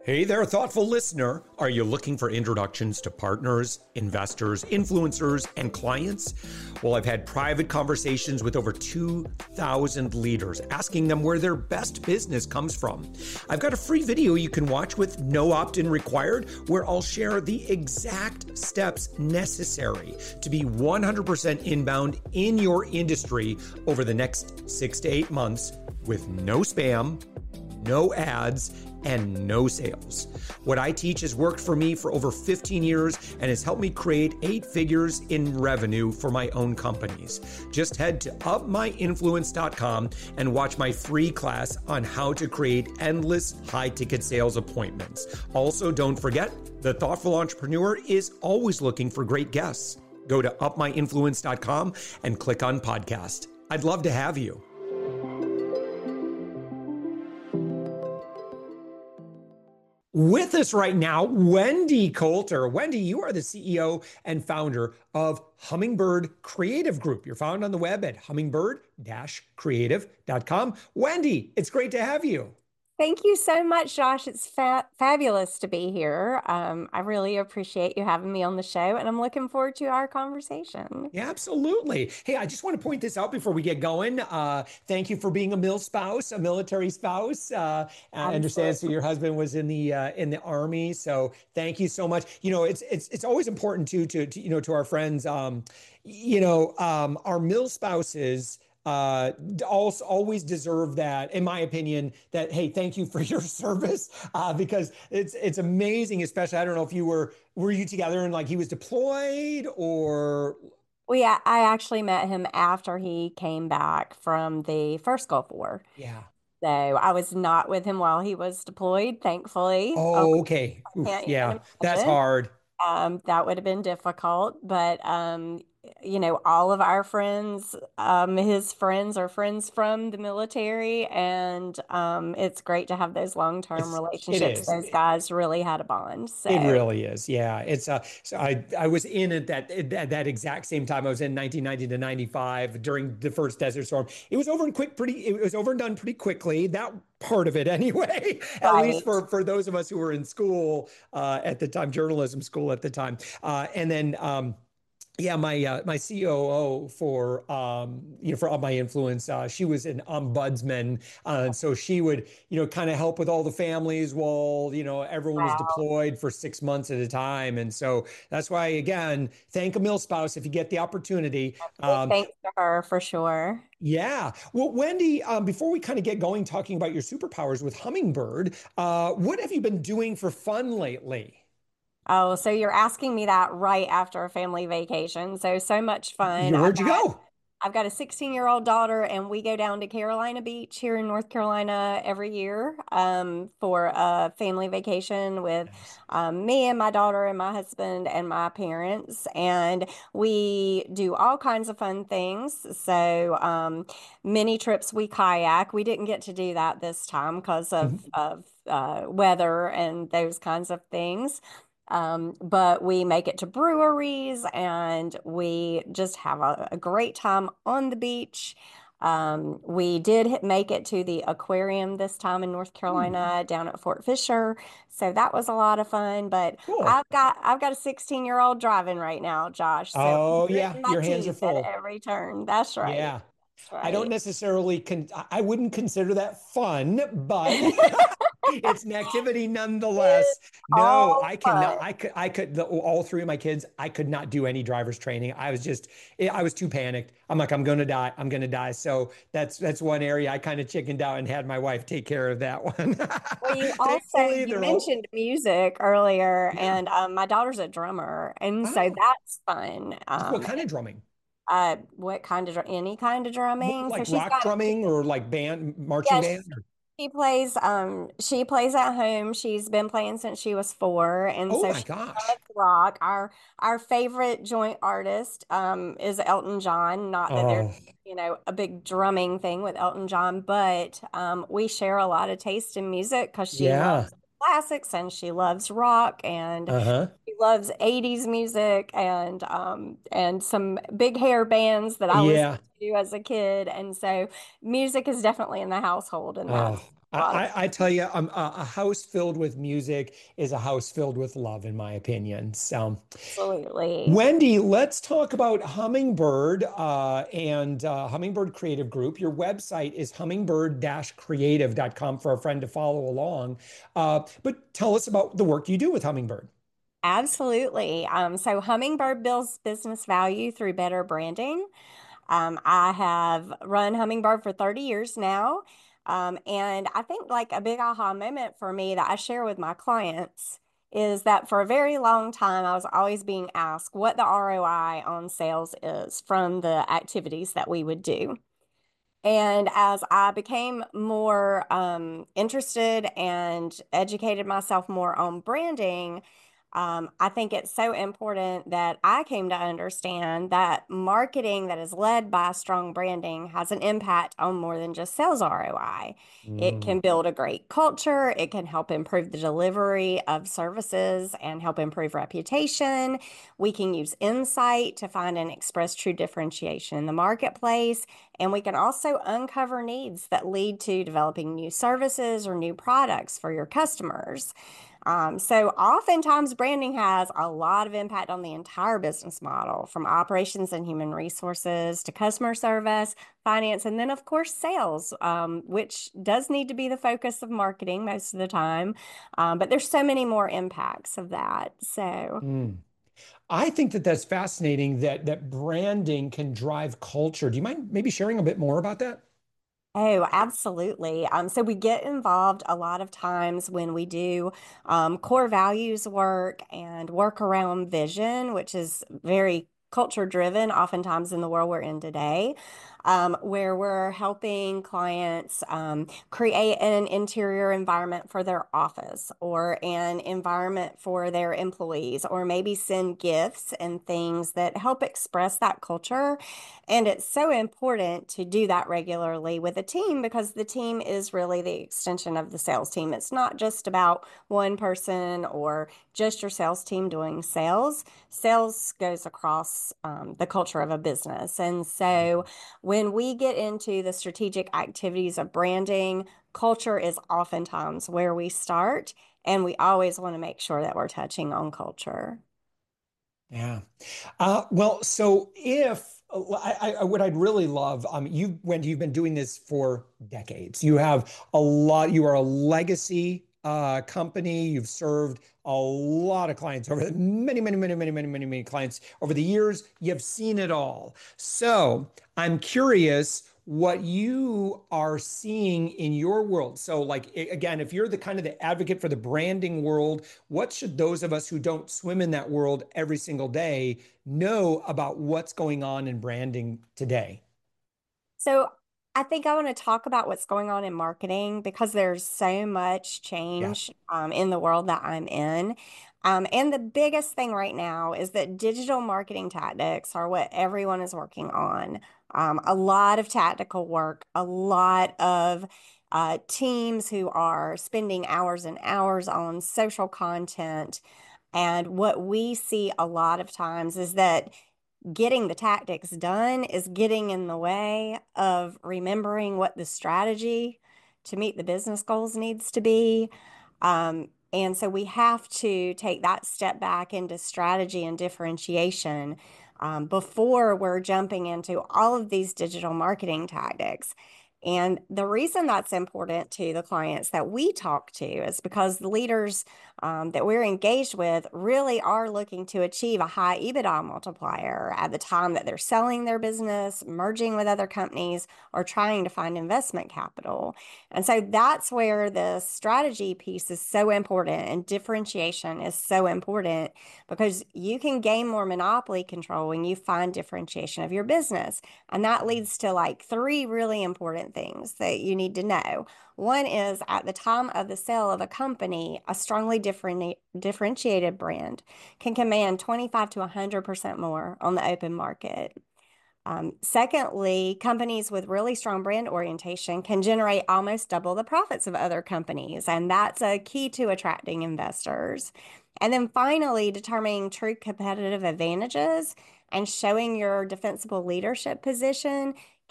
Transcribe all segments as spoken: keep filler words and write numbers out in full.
Hey there, thoughtful listener. Are you looking for introductions to partners, investors, influencers, and clients? Well, I've had private conversations with over two thousand leaders, asking them where their best business comes from. I've got a free video you can watch with no opt-in required, where I'll share the exact steps necessary to be one hundred percent inbound in your industry over the next six to eight months with no spam, no ads, and no sales. What I teach has worked for me for over fifteen years and has helped me create eight figures in revenue for my own companies. Just head to up my influence dot com and watch my free class on how to create endless high-ticket sales appointments. Also, don't forget, the thoughtful entrepreneur is always looking for great guests. Go to up my influence dot com and click on podcast. I'd love to have you. With us right now, Wendy Coulter. Wendy, you are the C E O and founder of Hummingbird Creative Group. You're found on the web at hummingbird dash creative dot com. Wendy, it's great to have you. Thank you so much, Josh. It's fa fabulous to be here. Um, I really appreciate you having me on the show, and I'm looking forward to our conversation. Yeah, absolutely. Hey, I just want to point this out before we get going. Uh, thank you for being a mil spouse, a military spouse. Uh, I understand so your husband was in the uh, in the Army, so thank you so much. You know, it's it's it's always important too to, to you know to our friends. Um, you know, um, our mil spouses uh also always deserve that, in my opinion, that hey, thank you for your service, uh because it's it's amazing. Especially, I don't know if you were were you together and like he was deployed or Well, yeah, I actually met him after he came back from the first Gulf War. yeah. So I was not with him while he was deployed, thankfully. Oh, Oh, okay. I Oof, can't yeah, even that's imagine. hard. Um, that would have been difficult, but um, you know, all of our friends, um, his friends are friends from the military, and um, it's great to have those long-term It's it relationships. is. Those guys really had a bond. It So, really is. Yeah. It's uh so I I was in at that at that exact same time. I was in nineteen ninety to ninety-five during the first Desert Storm. It was over and quick pretty it was over and done pretty quickly. That part of it anyway, at least right. for for those of us who were in school uh at the time, journalism school at the time. Uh and then um yeah, my uh, my C O O for um, you know for All My Influence, uh, she was an ombudsman, uh, and so she would you know kind of help with all the families while you know everyone was Wow. deployed for six months at a time, and so that's why again, thank a mil spouse if you get the opportunity. Big Um, thanks to her for sure. yeah, well, Wendy, um, before we kind of get going talking about your superpowers with Hummingbird, uh, what have you been doing for fun lately? Oh, so you're asking me that right after a family vacation. So, so much fun. You I've Where'd you got go? I've got a sixteen year old daughter, and we go down to Carolina Beach here in North Carolina every year um, for a family vacation with Nice. um, me and my daughter and my husband and my parents. And we do all kinds of fun things. So, um, many trips we kayak. We didn't get to do that this time because of, Mhm. of uh, weather and those kinds of things. Um, but we make it to breweries and we just have a, a great time on the beach. Um, we did hit- make it to the aquarium this time in North Hmm, Carolina down at Fort Fisher. So that was a lot of fun. But cool. I've got I've got a sixteen year old driving right now, Josh. So I'm Oh yeah, gritting my your hands are teeth at full. every turn. That's right. Yeah. That's I don't right. necessarily con I wouldn't consider that fun, but it's an activity nonetheless. No, All I cannot. fun. I could. I could. The, all three of my kids. I could not do any driver's training. I was just. I was too panicked. I'm like, I'm gonna die. I'm gonna die. So that's that's one area I kind of chickened out and had my wife take care of that one. Well, you also Thankfully, you they're all. mentioned music earlier, Yeah. and um, my daughter's a drummer, and so Oh, that's fun. what Um, kind of drumming? uh, what kind of dr- any kind of drumming? So Like she's rock got drumming or like band, marching yeah, band? Or, she plays um she plays at home. She's been playing since she was four, and oh so my she gosh. loves rock. Our our favorite joint artist um is Elton John. Not that there's Oh, you know a big drumming thing with Elton John, but um we share a lot of taste in music because she yeah. loves classics and she loves rock and Uh-huh. she loves eighties music and um and some big hair bands that I listened Yeah. to as a kid. And so music is definitely in the household, and Oh, that's I, I, I tell you, um, a, a house filled with music is a house filled with love, in my opinion. So, Absolutely. Wendy, let's talk about Hummingbird uh, and uh, Hummingbird Creative Group. Your website is hummingbird creative dot com for a friend to follow along. Uh, but tell us about the work you do with Hummingbird. Absolutely. Um, so Hummingbird builds business value through better branding. Um, I have run Hummingbird for thirty years now. Um, and I think like a big aha moment for me that I share with my clients is that for a very long time, I was always being asked what the R O I on sales is from the activities that we would do. And as I became more um, interested and educated myself more on branding, um, I think it's so important that I came to understand that marketing that is led by strong branding has an impact on more than just sales R O I. It Mm. can build a great culture, it can help improve the delivery of services and help improve reputation. We can use insight to find and express true differentiation in the marketplace. And we can also uncover needs that lead to developing new services or new products for your customers. Um, so, oftentimes, branding has a lot of impact on the entire business model, from operations and human resources to customer service, finance, and then, of course, sales, um, which does need to be the focus of marketing most of the time. Um, but there's so many more impacts of that. So, Mm. I think that that's fascinating that that branding can drive culture. Do you mind maybe sharing a bit more about that? Oh, absolutely. Um, so we get involved a lot of times when we do um, core values work and work around vision, which is very culture driven, oftentimes in the world we're in today, um, where we're helping clients um, create an interior environment for their office or an environment for their employees, or maybe send gifts and things that help express that culture. And it's so important to do that regularly with a team because the team is really the extension of the sales team. It's not just about one person or just your sales team doing sales. Sales goes across um, the culture of a business. And so when we get into the strategic activities of branding, culture is oftentimes where we start. And we always want to make sure that we're touching on culture. Yeah. Uh, well, so if I, I, what I'd really love, um, you, Wendy, you've been doing this for decades. You have a lot, you are a legacy uh, company. You've served a lot of clients over the many, many, many, many, many, many, many clients over the years. You've seen it all. So I'm curious what you are seeing in your world. So, like, again, if you're the kind of the advocate for the branding world, what should those of us who don't swim in that world every single day know about what's going on in branding today? So I think I want to talk about what's going on in marketing because there's so much Yeah. change um, in the world that I'm in. Um, and the biggest thing right now is that digital marketing tactics are what everyone is working on. Um, a lot of tactical work, a lot of uh, teams who are spending hours and hours on social content. And what we see a lot of times is that getting the tactics done is getting in the way of remembering what the strategy to meet the business goals needs to be. Um, and so we have to take that step back into strategy and differentiation um, before we're jumping into all of these digital marketing tactics. And the reason that's important to the clients that we talk to is because the leaders um, that we're engaged with really are looking to achieve a high EBITDA multiplier at the time that they're selling their business, merging with other companies, or trying to find investment capital. And so that's where the strategy piece is so important and differentiation is so important because you can gain more monopoly control when you find differentiation of your business. And that leads to like three really important things that you need to know. One is at the time of the sale of a company, a strongly different, differentiated brand can command twenty-five to one hundred percent more on the open market. Um, secondly, companies with really strong brand orientation can generate almost double the profits of other companies, and that's a key to attracting investors. And then finally, determining true competitive advantages and showing your defensible leadership position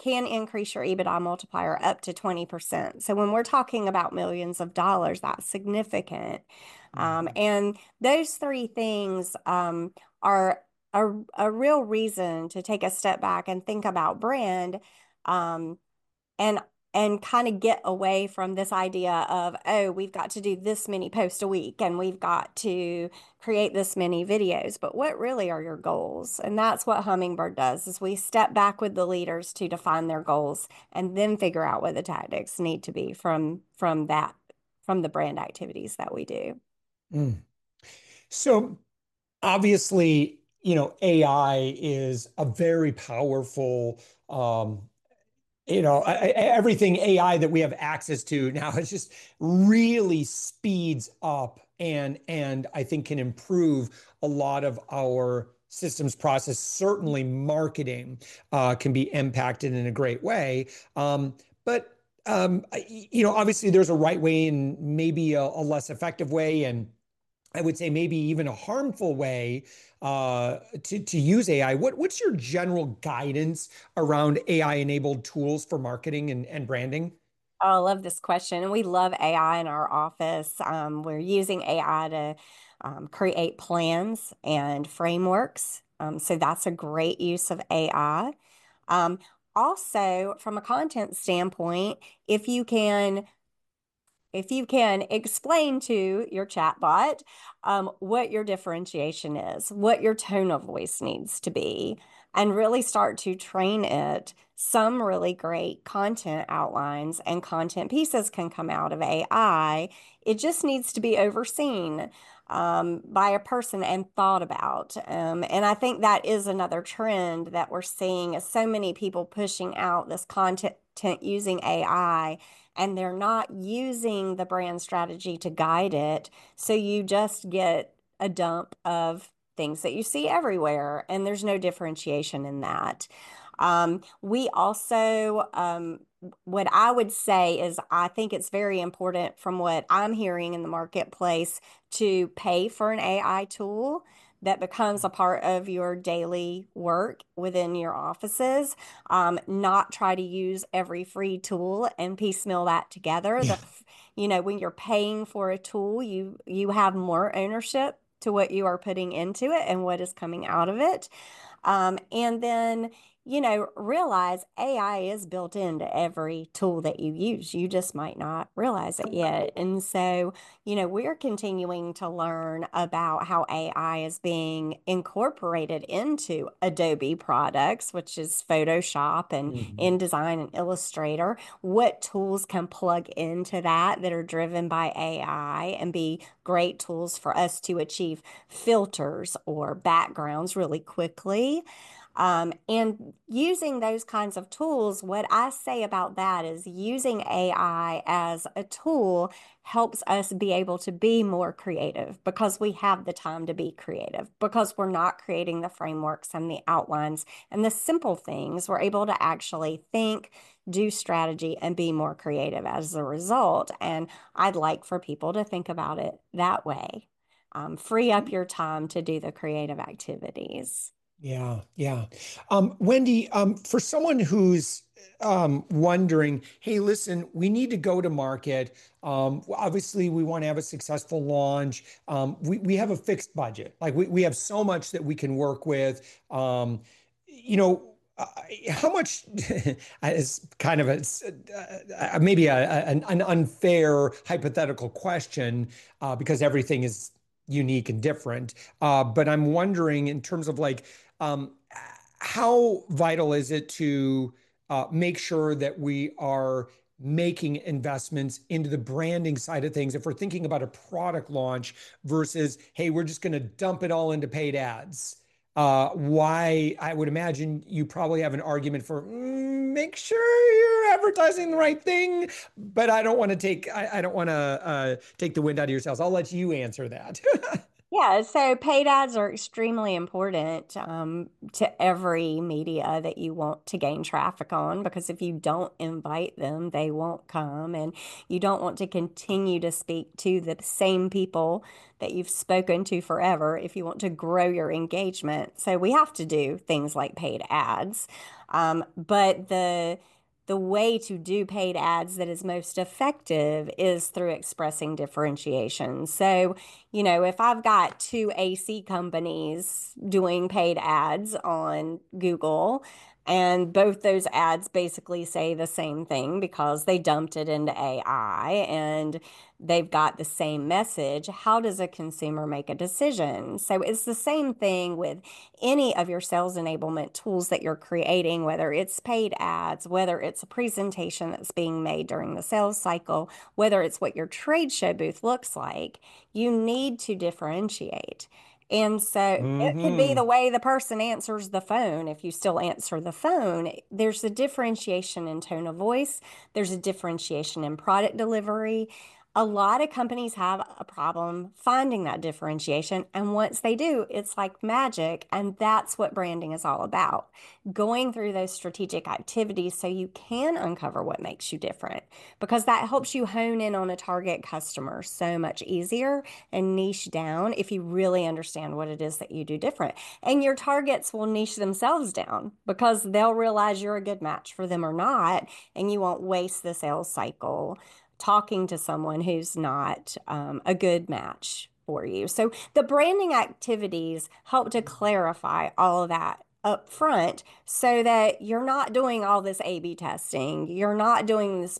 can increase your EBITDA multiplier up to twenty percent. So when we're talking about millions of dollars, that's significant. Um, Mhm. and those three things um, are a, a real reason to take a step back and think about brand. Um, and and kind of get away from this idea of, oh, we've got to do this many posts a week and we've got to create this many videos. But what really are your goals? And that's what Hummingbird does, is we step back with the leaders to define their goals and then figure out what the tactics need to be from from that from the brand activities that we do. Mm. So obviously, you know, A I is a very powerful, um, you know, everything A I that we have access to now is just really speeds up and and I think can improve a lot of our systems process. Certainly, marketing uh, can be impacted in a great way. Um, but um, you know, obviously, there's a right way and maybe a, a less effective way, and I would say maybe even a harmful way uh, to, to use A I. What, what's your general guidance around A I-enabled tools for marketing and, and branding? Oh, I love this question. And we love A I in our office. Um, we're using A I to um, create plans and frameworks. Um, so that's a great use of A I. Um, Also, from a content standpoint, if you can if you can explain to your chatbot um, what your differentiation is, what your tone of voice needs to be, and really start to train it, some really great content outlines and content pieces can come out of A I. It just needs to be overseen um, by a person and thought about. Um, and I think that is another trend that we're seeing, is so many people pushing out this content using A I, and they're not using the brand strategy to guide it. So you just get a dump of things that you see everywhere, and there's no differentiation in that. Um, we also, um, what I would say is, I think it's very important from what I'm hearing in the marketplace to pay for an A I tool that becomes a part of your daily work within your offices. Um, not try to use every free tool and piecemeal that together. The, Yeah. you know, when you're paying for a tool, you you have more ownership to what you are putting into it and what is coming out of it. Um, and then, you know, realize A I is built into every tool that you use. You just might not realize it yet. And so, you know, we're continuing to learn about how A I is being incorporated into Adobe products, which is Photoshop and Mhm. InDesign and Illustrator. What tools can plug into that that are driven by A I and be great tools for us to achieve filters or backgrounds really quickly. Um, and using those kinds of tools, what I say about that is, using A I as a tool helps us be able to be more creative because we have the time to be creative, because we're not creating the frameworks and the outlines and the simple things. We're able to actually think, do strategy, and be more creative as a result. And I'd like for people to think about it that way. Um, free up your time to do the creative activities. Yeah, yeah. Um, Wendy, um, for someone who's um, wondering, hey, listen, we need to go to market. Um, obviously, we want to have a successful launch. Um, we, we have a fixed budget. Like we, we have so much that we can work with. Um, you know, uh, how much is kind of a uh, maybe a, an, an unfair hypothetical question uh, because everything is unique and different. Uh, but I'm wondering in terms of like, um, how vital is it to uh, make sure that we are making investments into the branding side of things if we're thinking about a product launch versus, hey, we're just going to dump it all into paid ads? Uh, why? I would imagine you probably have an argument for mm, make sure you're advertising the right thing, but I don't want to take I, I don't want to uh, take the wind out of your sails. I'll let you answer that. Yeah, so paid ads are extremely important um, to every media that you want to gain traffic on, because if you don't invite them, they won't come. And you don't want to continue to speak to the same people that you've spoken to forever if you want to grow your engagement. So we have to do things like paid ads. Um, but the the way to do paid ads that is most effective is through expressing differentiation. So, you know, if I've got two A C companies doing paid ads on Google, and both those ads basically say the same thing because they dumped it into A I and they've got the same message, how does a consumer make a decision? So it's the same thing with any of your sales enablement tools that you're creating, whether it's paid ads, whether it's a presentation that's being made during the sales cycle, whether it's what your trade show booth looks like, you need to differentiate. And so it could be the Hmm. way the person answers the phone. If you still answer the phone, there's a differentiation in tone of voice, there's a differentiation in product delivery. A lot of companies have a problem finding that differentiation. And once they do, it's like magic. And that's what branding is all about. Going through those strategic activities so you can uncover what makes you different, because that helps you hone in on a target customer so much easier and niche down if you really understand what it is that you do different. And your targets will niche themselves down because they'll realize you're a good match for them or not, and you won't waste the sales cycle talking to someone who's not um, a good match for you. So the branding activities help to clarify all of that up front so that you're not doing all this A B testing. You're not doing this,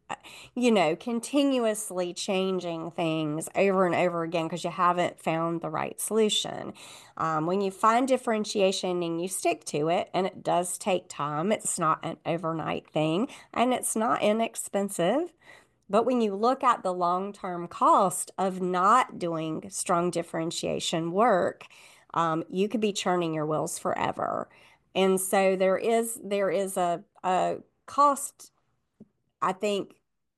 you know, continuously changing things over and over again because you haven't found the right solution. Um, when you find differentiation and you stick to it, and it does take time, it's not an overnight thing and it's not inexpensive. But when you look at the long-term cost of not doing strong differentiation work, um, you could be churning your wheels forever. And so there is there is a, a cost, I think,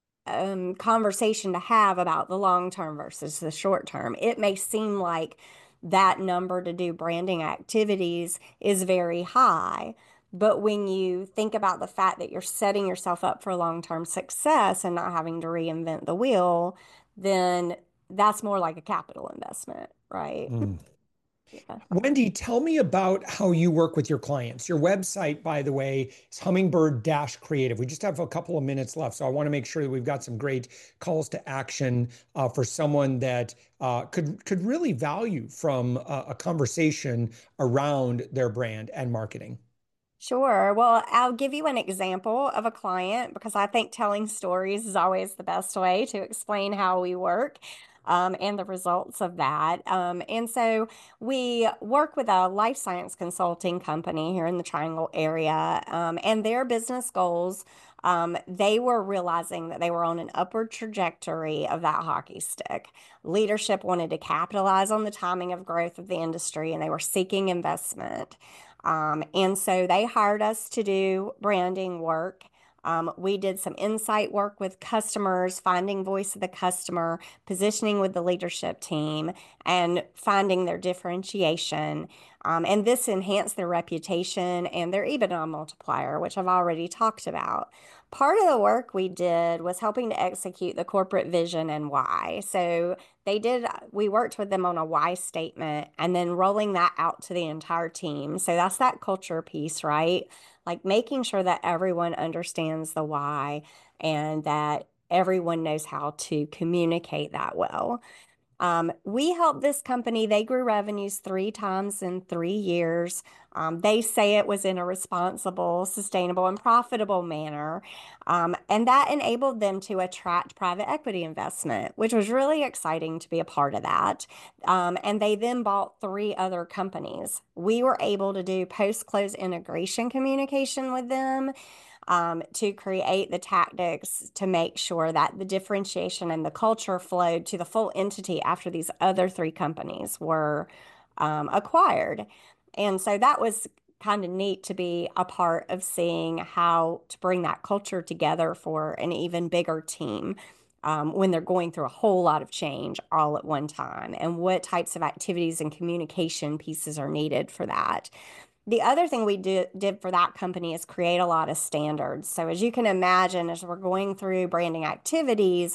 um, conversation to have about the long term versus the short term. It may seem like that number to do branding activities is very high, but when you think about the fact that you're setting yourself up for long term success and not having to reinvent the wheel, then that's more like a capital investment, right? Hmm. Yeah. Wendy, tell me about how you work with your clients. Your website, by the way, is Hummingbird Dash Creative. We just have a couple of minutes left, so I want to make sure that we've got some great calls to action uh, for someone that uh, could could really value from a, a conversation around their brand and marketing. Sure. Well, I'll give you an example of a client because I think telling stories is always the best way to explain how we work. Um, and the results of that. Um, and so we work with a life science consulting company here in the Triangle area, um, and their business goals, um, they were realizing that they were on an upward trajectory of that hockey stick. Leadership wanted to capitalize on the timing of growth of the industry, and they were seeking investment. Um, and so they hired us to do branding work. Um, we did some insight work with customers, finding voice of the customer, positioning with the leadership team, and finding their differentiation. Um, and this enhanced their reputation and their EBITDA multiplier, which I've already talked about. Part of the work we did was helping to execute the corporate vision and why. So they did, we worked with them on a why statement and then rolling that out to the entire team. So that's that culture piece, right? Like making sure that everyone understands the why and that everyone knows how to communicate that well. Um, we helped this company. They grew revenues three times in three years. Um, they say it was in a responsible, sustainable, and profitable manner. Um, and that enabled them to attract private equity investment, which was really exciting to be a part of that. Um, and they then bought three other companies. We were able to do post-close integration communication with them um, to create the tactics to make sure that the differentiation and the culture flowed to the full entity after these other three companies were um, acquired. And so that was kind of neat to be a part of seeing how to bring that culture together for an even bigger team. Um, when they're going through a whole lot of change all at one time, and what types of activities and communication pieces are needed for that. The other thing we did, did for that company is create a lot of standards. So, as you can imagine, as we're going through branding activities,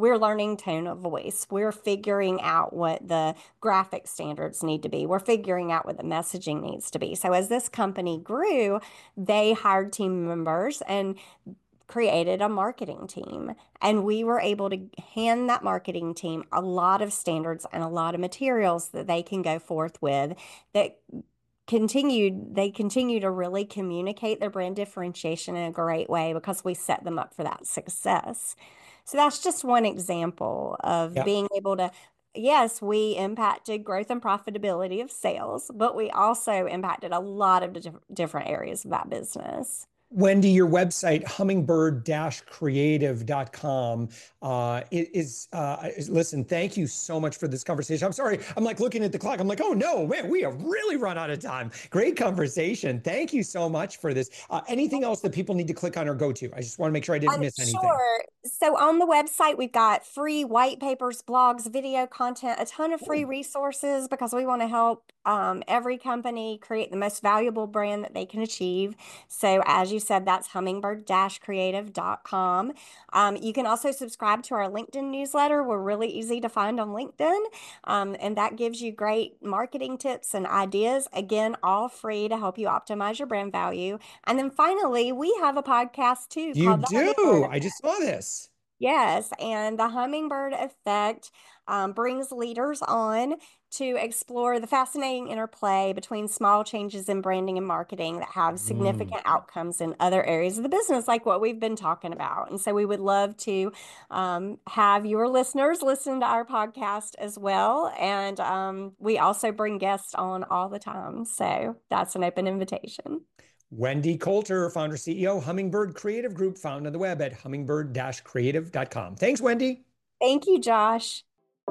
we're learning tone of voice. We're figuring out what the graphic standards need to be. We're figuring out what the messaging needs to be. So as this company grew, they hired team members and created a marketing team. And we were able to hand that marketing team a lot of standards and a lot of materials that they can go forth with that continued, they continue to really communicate their brand differentiation in a great way because we set them up for that success. So that's just one example of Yeah. being able to, yes, we impacted growth and profitability of sales, but we also impacted a lot of di- different areas of that business. Wendy, your website, hummingbird dash creative dot com, uh, is, uh, is, listen, thank you so much for this conversation. I'm sorry, I'm like looking at the clock. I'm like, oh no, man, we have really run out of time. Great conversation. Thank you so much for this. Uh, anything else that people need to click on or go to? I just want to make sure I didn't Um, miss anything. Sure. So on the website, we've got free white papers, blogs, video content, a ton of free resources because we want to help um, every company create the most valuable brand that they can achieve. So as you said, that's hummingbird dash creative dot com. Um, you can also subscribe to our LinkedIn newsletter. We're really easy to find on LinkedIn, um, and that gives you great marketing tips and ideas. Again, all free to help you optimize your brand value. And then finally, we have a podcast too You called The do. Hummingbird I just saw this. Yes, and the Hummingbird Effect um, brings leaders on to explore the fascinating interplay between small changes in branding and marketing that have significant Mm. outcomes in other areas of the business, like what we've been talking about. And so we would love to um, have your listeners listen to our podcast as well. And um, we also bring guests on all the time. So that's an open invitation. Wendy Coulter, founder, C E O, Hummingbird Creative Group, found on the web at hummingbird dash creative dot com. Thanks, Wendy. Thank you, Josh.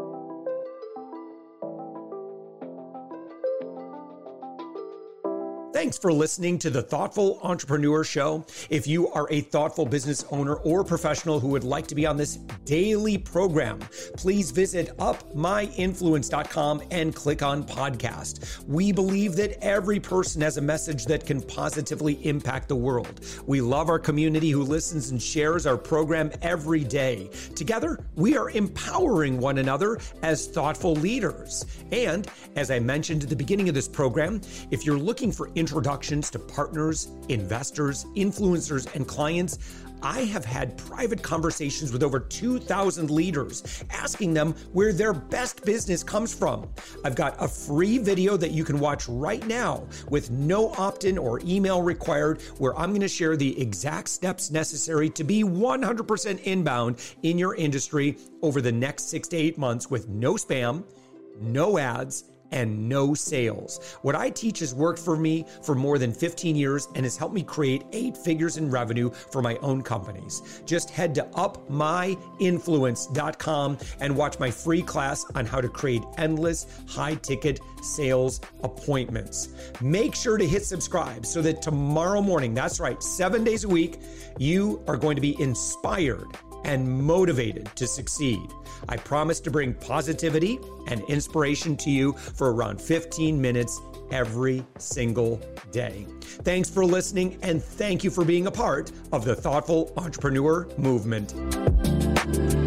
Thanks for listening to the Thoughtful Entrepreneur Show. If you are a thoughtful business owner or professional who would like to be on this daily program, please visit up my influence dot com and click on podcast. We believe that every person has a message that can positively impact the world. We love our community who listens and shares our program every day. Together, we are empowering one another as thoughtful leaders. And as I mentioned at the beginning of this program, if you're looking for introductions to partners, investors, influencers, and clients, I have had private conversations with over two thousand leaders, asking them where their best business comes from. I've got a free video that you can watch right now with no opt-in or email required, where I'm going to share the exact steps necessary to be one hundred percent inbound in your industry over the next six to eight months with no spam, no ads, and no sales. What I teach has worked for me for more than fifteen years and has helped me create eight figures in revenue for my own companies. Just head to up my influence dot com and watch my free class on how to create endless high-ticket sales appointments. Make sure to hit subscribe so that tomorrow morning, that's right, seven days a week, you are going to be inspired and motivated to succeed. I promise to bring positivity and inspiration to you for around fifteen minutes every single day. Thanks for listening, and thank you for being a part of the Thoughtful Entrepreneur Movement.